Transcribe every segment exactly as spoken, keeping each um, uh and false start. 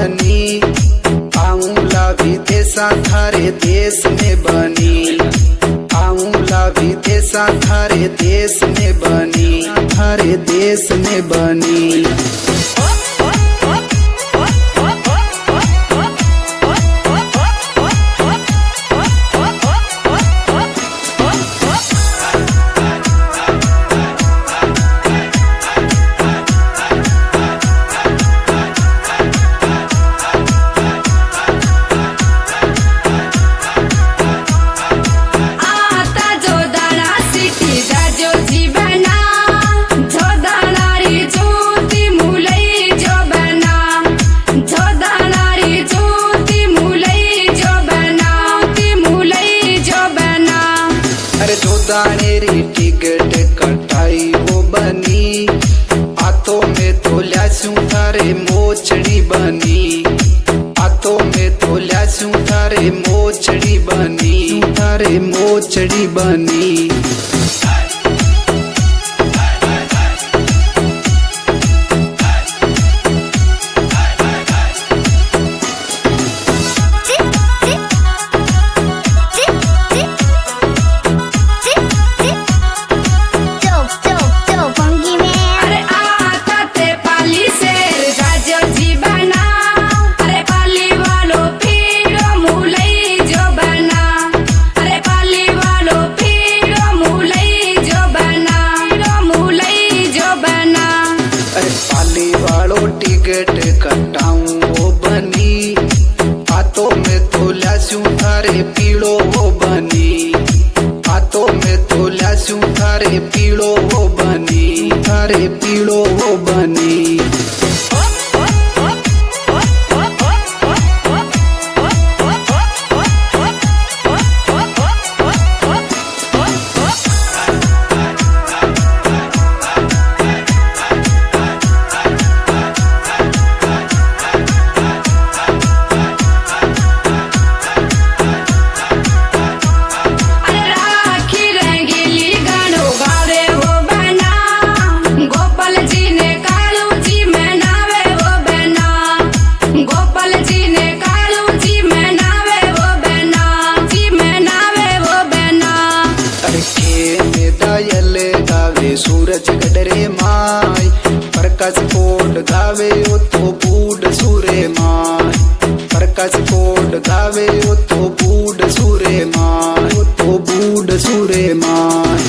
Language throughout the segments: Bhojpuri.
बनी, आऊंला विदेशा थारे देश में बनी, आऊंला विदेशा थारे देश में बनी, थारे देश में बनी। दानेरी टिकट कटाई वो बनी, आतो में तो ल्यासू थारे मोचड़ी बनी, आतो में तो ल्यासू थारे मोचड़ी बनी, थारे मोचड़ी बनी। टिकट कटाऊं वो बनी, हाथों में तो ल्यासू थारे पीड़ो वो बनी, हाथों में तो ल्यासू थारे पीड़ो वो बनी, थारे पीड़ो वो बनी। सूरज गडरे माय प्रकाश कोड गावे ओ तो बूढ़ सूरे माय, प्रकाश कोड गावे ओ तो बूढ़ सूरे माय, ओ तो बूढ़ सूरे माय।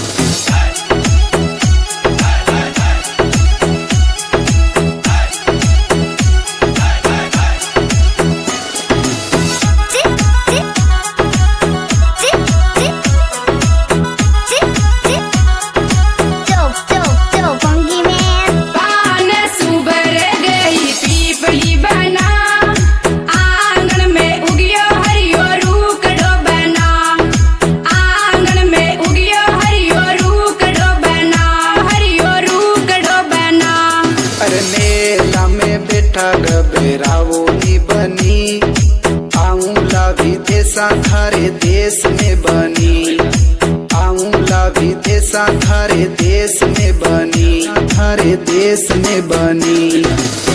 गबेरावो नी बनी, आऊंला विदेशा थारे देश में बनी, आऊंला विदेशा थारे देश में बनी, थारे देश में बनी।